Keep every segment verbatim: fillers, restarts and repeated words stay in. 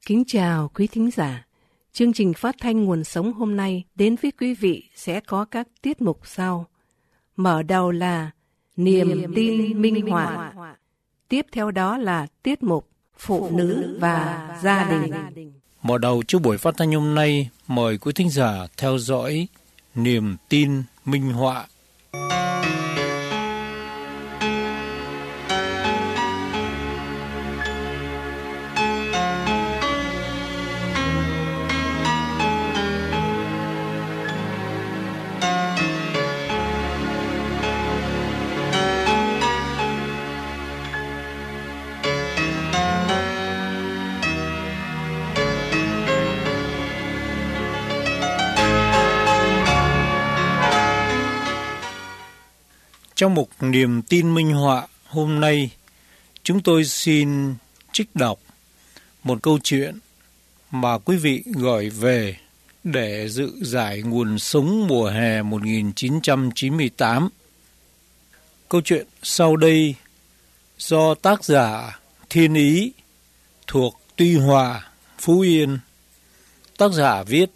Kính chào quý thính giả. Chương trình phát thanh Nguồn Sống hôm nay đến với quý vị sẽ có các tiết mục sau. Mở đầu là Niềm, Niềm tin minh họa. Tiếp theo đó là tiết mục Phụ nữ và gia đình. Mở đầu cho buổi phát thanh hôm nay, mời quý thính giả theo dõi Niềm tin minh họa. Trong mục Niềm tin minh họa hôm nay, chúng tôi xin trích đọc một câu chuyện mà quý vị gửi về để dự giải Nguồn Sống mùa hè một nghìn chín trăm chín mươi tám. Câu chuyện sau đây do tác giả Thiên Ý thuộc Tuy Hòa, Phú Yên. Tác giả viết: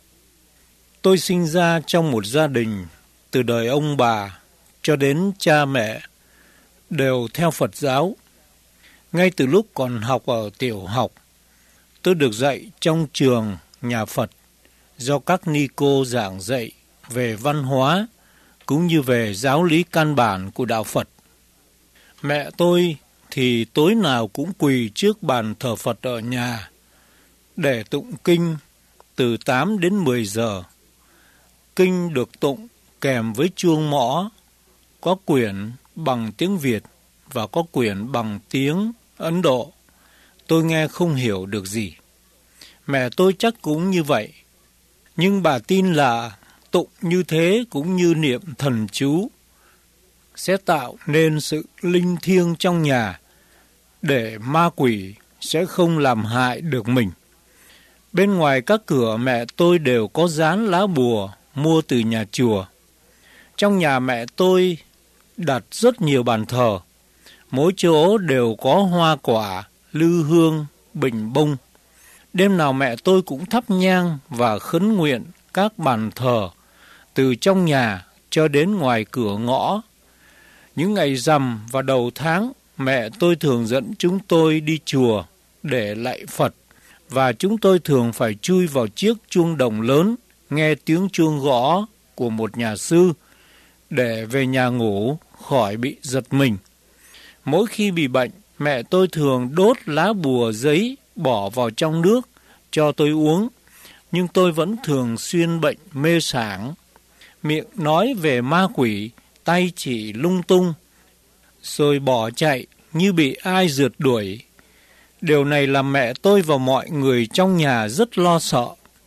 Tôi sinh ra trong một gia đình từ đời ông bà cho đến cha mẹ đều theo Phật giáo. Ngay từ lúc còn học ở tiểu học, tôi được dạy trong trường nhà Phật do các ni cô giảng dạy về văn hóa cũng như về giáo lý căn bản của đạo Phật. Mẹ tôi thì tối nào cũng quỳ trước bàn thờ Phật ở nhà để tụng kinh từ tám đến mười giờ. Kinh được tụng kèm với chuông mõ, có quyển bằng tiếng Việt và có quyển bằng tiếng Ấn Độ. Tôi nghe không hiểu được gì. Mẹ tôi chắc cũng như vậy. Nhưng bà tin là tụng như thế cũng như niệm thần chú sẽ tạo nên sự linh thiêng trong nhà, để ma quỷ sẽ không làm hại được mình. Bên ngoài các cửa mẹ tôi đều có dán lá bùa mua từ nhà chùa. Trong nhà mẹ tôi đặt rất nhiều bàn thờ, mỗi chỗ đều có hoa quả, lư hương, bình bông. Đêm nào mẹ tôi cũng thắp nhang và khấn nguyện các bàn thờ, từ trong nhà cho đến ngoài cửa ngõ. Những ngày rằm và đầu tháng, mẹ tôi thường dẫn chúng tôi đi chùa để lạy Phật, và chúng tôi thường phải chui vào chiếc chuông đồng lớn, nghe tiếng chuông gõ của một nhà sư để về nhà ngủ khỏi bị giật mình. Mỗi khi bị bệnh, mẹ tôi thường đốt lá bùa giấy bỏ vào trong nước cho tôi uống, nhưng tôi vẫn thường xuyên bệnh mê sảng, miệng nói về ma quỷ, tay chỉ lung tung, rồi bỏ chạy như bị ai rượt đuổi. Điều này làm mẹ tôi và mọi người trong nhà rất lo sợ.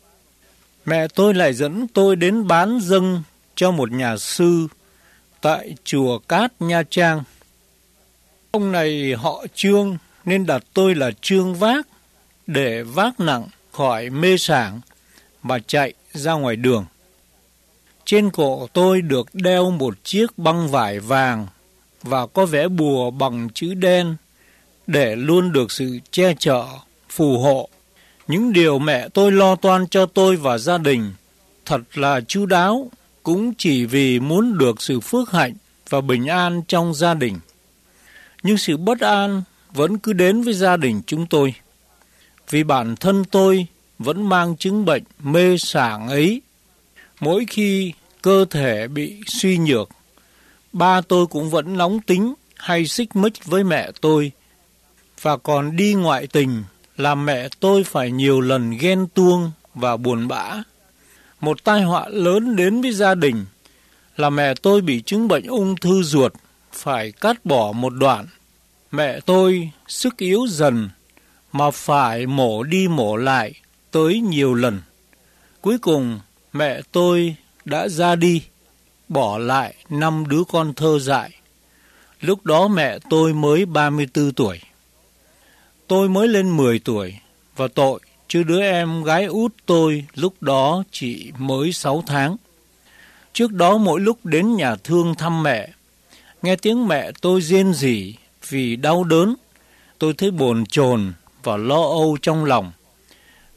Mẹ tôi lại dẫn tôi đến bán dâng cho một nhà sư tại chùa Cát Nha Trang. Ông này họ Trương nên đặt tôi là Trương Vác để vác nặng khỏi mê sảng mà chạy ra ngoài đường. Trên cổ tôi được đeo một chiếc băng vải vàng và có vẽ bùa bằng chữ đen để luôn được sự che chở, phù hộ. Những điều mẹ tôi lo toan cho tôi và gia đình thật là chu đáo, cũng chỉ vì muốn được sự phước hạnh và bình an trong gia đình. Nhưng sự bất an vẫn cứ đến với gia đình chúng tôi, vì bản thân tôi vẫn mang chứng bệnh mê sảng ấy. Mỗi khi cơ thể bị suy nhược, ba tôi cũng vẫn nóng tính hay xích mích với mẹ tôi, và còn đi ngoại tình làm mẹ tôi phải nhiều lần ghen tuông và buồn bã. Một tai họa lớn đến với gia đình là mẹ tôi bị chứng bệnh ung thư ruột, phải cắt bỏ một đoạn. Mẹ tôi sức yếu dần mà phải mổ đi mổ lại tới nhiều lần. Cuối cùng mẹ tôi đã ra đi, bỏ lại năm đứa con thơ dại. Lúc đó mẹ tôi mới ba mươi tư tuổi. Tôi mới lên mười tuổi, và tội chứ đứa em gái út tôi lúc đó chỉ mới sáu tháng. Trước đó mỗi lúc đến nhà thương thăm mẹ, nghe tiếng mẹ tôi rên rỉ vì đau đớn, tôi thấy bồn chồn và lo âu trong lòng.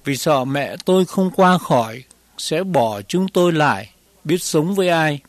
vì sợ mẹ tôi không qua khỏi, sẽ bỏ chúng tôi lại, biết sống với ai.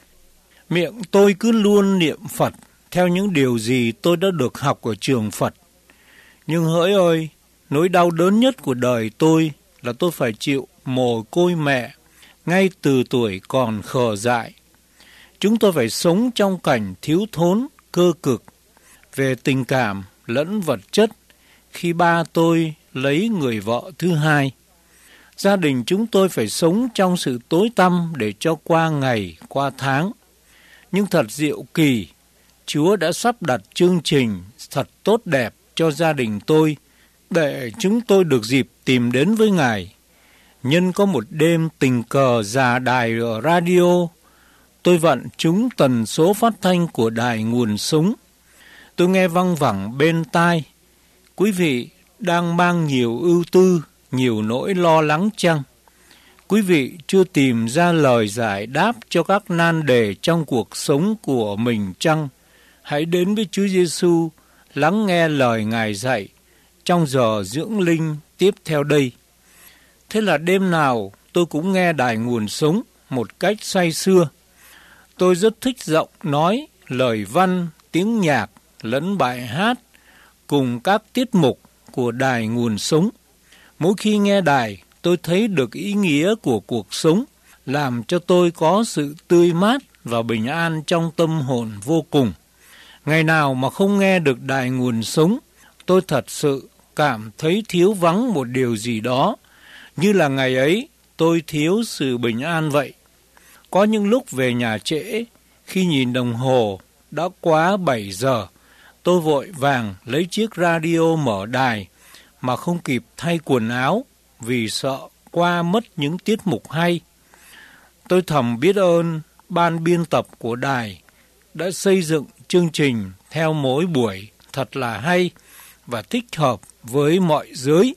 Miệng tôi cứ luôn niệm Phật theo những điều gì tôi đã được học ở trường Phật. Nhưng hỡi ơi, nỗi đau đớn nhất của đời tôi là tôi phải chịu mồ côi mẹ ngay từ tuổi còn khờ dại. Chúng tôi phải sống trong cảnh thiếu thốn, cơ cực về tình cảm lẫn vật chất khi ba tôi lấy người vợ thứ hai. Gia đình chúng tôi phải sống trong sự tối tăm để cho qua ngày, qua tháng. Nhưng thật diệu kỳ, Chúa đã sắp đặt chương trình thật tốt đẹp cho gia đình tôi để chúng tôi được dịp tìm đến với Ngài. Nhân có một đêm tình cờ già đài ở radio, tôi vặn trúng tần số phát thanh của đài Nguồn Sống. Tôi nghe văng vẳng bên tai, quý vị đang mang nhiều ưu tư, nhiều nỗi lo lắng chăng? Quý vị chưa tìm ra lời giải đáp cho các nan đề trong cuộc sống của mình chăng? Hãy đến với Chúa Giêsu, lắng nghe lời Ngài dạy trong giờ dưỡng linh tiếp theo đây. Thế là đêm nào tôi cũng nghe đài Nguồn Sống một cách say sưa. Tôi rất thích giọng nói, lời văn, tiếng nhạc lẫn bài hát cùng các tiết mục của đài Nguồn Sống. Mỗi khi nghe đài, tôi thấy được ý nghĩa của cuộc sống, làm cho tôi có sự tươi mát và bình an trong tâm hồn vô cùng. Ngày nào mà không nghe được đài Nguồn Sống, tôi thật sự cảm thấy thiếu vắng một điều gì đó, như là ngày ấy tôi thiếu sự bình an vậy. Có những lúc về nhà trễ, khi nhìn đồng hồ đã quá bảy giờ, tôi vội vàng lấy chiếc radio mở đài mà không kịp thay quần áo vì sợ qua mất những tiết mục hay. Tôi thầm biết ơn ban biên tập của đài đã xây dựng chương trình theo mỗi buổi thật là hay và thích hợp với mọi giới.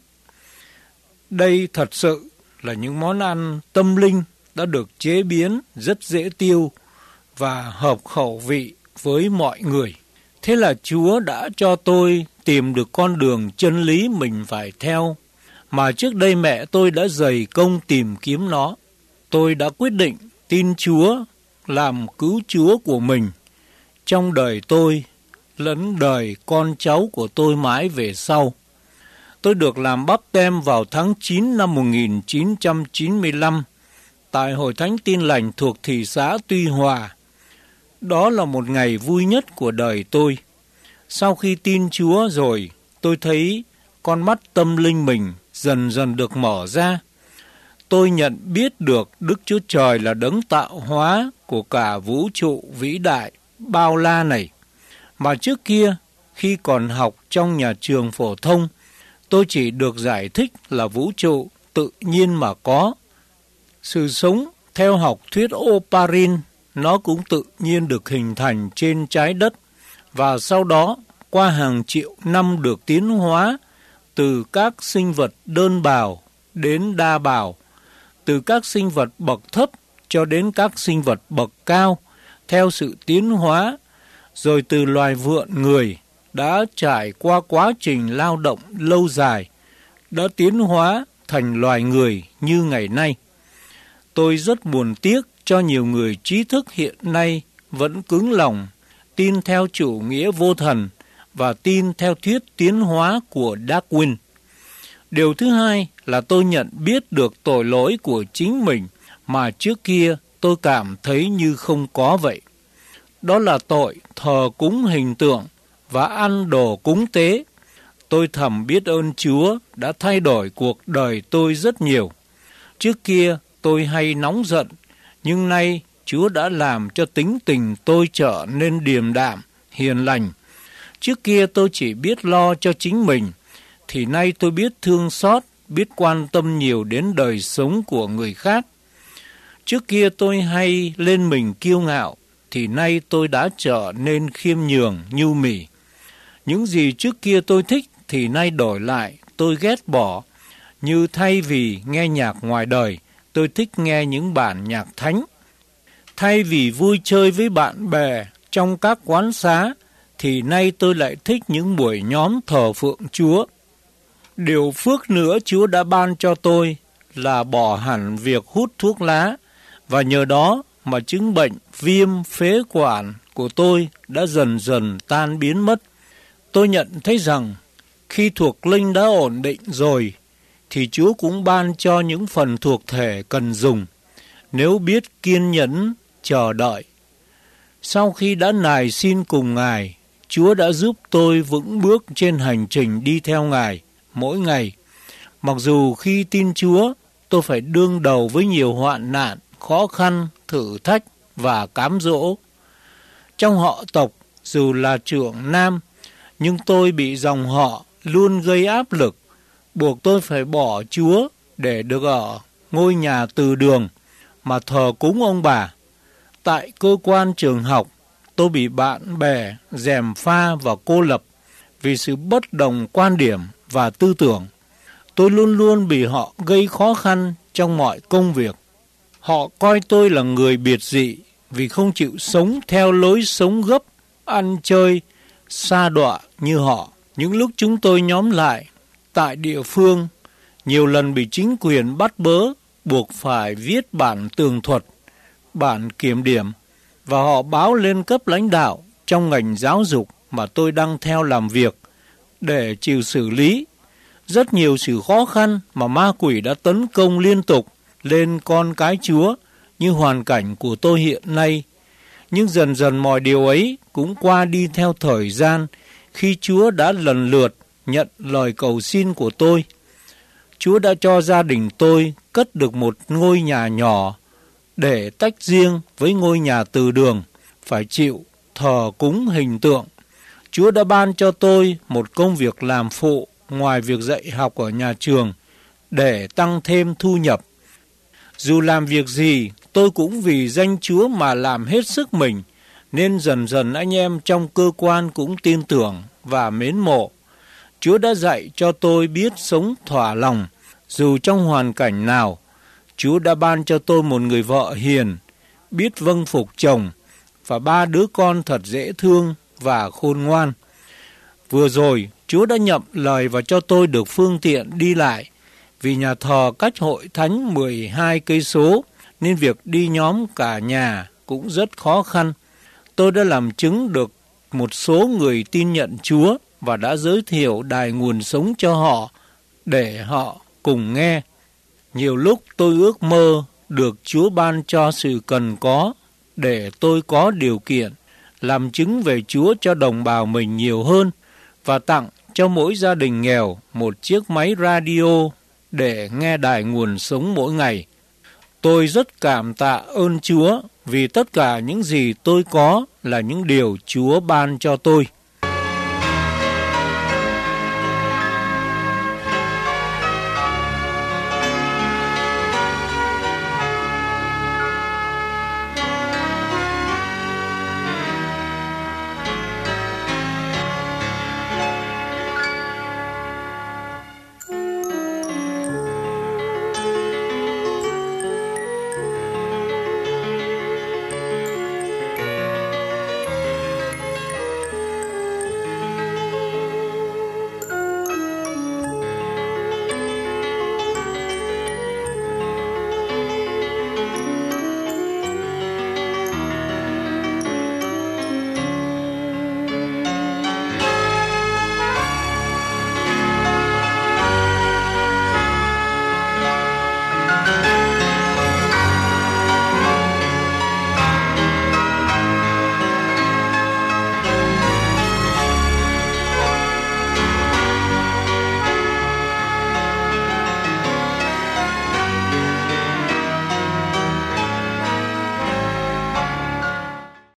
Đây thật sự là những món ăn tâm linh đã được chế biến rất dễ tiêu và hợp khẩu vị với mọi người. Thế là Chúa đã cho tôi tìm được con đường chân lý mình phải theo, mà trước đây mẹ tôi đã dày công tìm kiếm nó. Tôi đã quyết định tin Chúa làm cứu Chúa của mình trong đời tôi lẫn đời con cháu của tôi mãi về sau. Tôi được làm báp têm vào tháng chín năm một nghìn chín trăm chín mươi lăm tại Hội Thánh Tin Lành thuộc thị xã Tuy Hòa. Đó là một ngày vui nhất của đời tôi. Sau khi tin Chúa rồi, tôi thấy con mắt tâm linh mình dần dần được mở ra. Tôi nhận biết được Đức Chúa Trời là đấng tạo hóa của cả vũ trụ vĩ đại bao la này. Mà trước kia, khi còn học trong nhà trường phổ thông, tôi chỉ được giải thích là vũ trụ tự nhiên mà có. Sự sống theo học thuyết Oparin, nó cũng tự nhiên được hình thành trên trái đất, và sau đó qua hàng triệu năm được tiến hóa từ các sinh vật đơn bào đến đa bào, từ các sinh vật bậc thấp cho đến các sinh vật bậc cao theo sự tiến hóa, rồi từ loài vượn người đã trải qua quá trình lao động lâu dài, đã tiến hóa thành loài người như ngày nay. Tôi rất buồn tiếc cho nhiều người trí thức hiện nay vẫn cứng lòng, tin theo chủ nghĩa vô thần và tin theo thuyết tiến hóa của Darwin. Điều thứ hai là tôi nhận biết được tội lỗi của chính mình mà trước kia tôi cảm thấy như không có vậy. Đó là tội thờ cúng hình tượng và ăn đồ cúng tế. Tôi thầm biết ơn Chúa đã thay đổi cuộc đời tôi rất nhiều. Trước kia tôi hay nóng giận, nhưng nay Chúa đã làm cho tính tình tôi trở nên điềm đạm, hiền lành. Trước kia tôi chỉ biết lo cho chính mình, thì nay tôi biết thương xót, biết quan tâm nhiều đến đời sống của người khác. Trước kia tôi hay lên mình kiêu ngạo, thì nay tôi đã trở nên khiêm nhường, nhu mì. Những gì trước kia tôi thích thì nay đổi lại, tôi ghét bỏ. Như thay vì nghe nhạc ngoài đời, tôi thích nghe những bản nhạc thánh. Thay vì vui chơi với bạn bè trong các quán xá, thì nay tôi lại thích những buổi nhóm thờ phượng Chúa. Điều phước nữa Chúa đã ban cho tôi là bỏ hẳn việc hút thuốc lá, và nhờ đó mà chứng bệnh viêm phế quản của tôi đã dần dần tan biến mất. Tôi nhận thấy rằng khi thuộc linh đã ổn định rồi, thì Chúa cũng ban cho những phần thuộc thể cần dùng, nếu biết kiên nhẫn chờ đợi. Sau khi đã nài xin cùng Ngài, Chúa đã giúp tôi vững bước trên hành trình đi theo Ngài mỗi ngày. Mặc dù khi tin Chúa, tôi phải đương đầu với nhiều hoạn nạn, khó khăn, thử thách và cám dỗ. Trong họ tộc, dù là trưởng nam, nhưng tôi bị dòng họ luôn gây áp lực, buộc tôi phải bỏ Chúa để được ở ngôi nhà từ đường mà thờ cúng ông bà. Tại cơ quan trường học, tôi bị bạn bè gièm pha và cô lập vì sự bất đồng quan điểm và tư tưởng. Tôi luôn luôn bị họ gây khó khăn trong mọi công việc. Họ coi tôi là người biệt dị vì không chịu sống theo lối sống gấp, ăn chơi, sa đọa như họ. Những lúc chúng tôi nhóm lại tại địa phương, nhiều lần bị chính quyền bắt bớ, buộc phải viết bản tường thuật, bản kiểm điểm, và họ báo lên cấp lãnh đạo trong ngành giáo dục mà tôi đang theo làm việc để chịu xử lý. Rất nhiều sự khó khăn mà ma quỷ đã tấn công liên tục lên con cái Chúa như hoàn cảnh của tôi hiện nay. Nhưng dần dần mọi điều ấy cũng qua đi theo thời gian khi Chúa đã lần lượt nhận lời cầu xin của tôi. Chúa đã cho gia đình tôi cất được một ngôi nhà nhỏ để tách riêng với ngôi nhà từ đường, phải chịu thờ cúng hình tượng. Chúa đã ban cho tôi một công việc làm phụ ngoài việc dạy học ở nhà trường để tăng thêm thu nhập. Dù làm việc gì, tôi cũng vì danh Chúa mà làm hết sức mình, nên dần dần anh em trong cơ quan cũng tin tưởng và mến mộ. Chúa đã dạy cho tôi biết sống thỏa lòng, dù trong hoàn cảnh nào. Chúa đã ban cho tôi một người vợ hiền, biết vâng phục chồng, và ba đứa con thật dễ thương và khôn ngoan. Vừa rồi, Chúa đã nhậm lời và cho tôi được phương tiện đi lại, vì nhà thờ cách hội thánh mười hai cây số, nên việc đi nhóm cả nhà cũng rất khó khăn. Tôi đã làm chứng được một số người tin nhận Chúa và đã giới thiệu đài nguồn sống cho họ để họ cùng nghe. Nhiều lúc tôi ước mơ được Chúa ban cho sự cần có để tôi có điều kiện làm chứng về Chúa cho đồng bào mình nhiều hơn và tặng cho mỗi gia đình nghèo một chiếc máy radio để nghe đài nguồn sống mỗi ngày. Tôi rất cảm tạ ơn Chúa vì tất cả những gì tôi có là những điều Chúa ban cho tôi.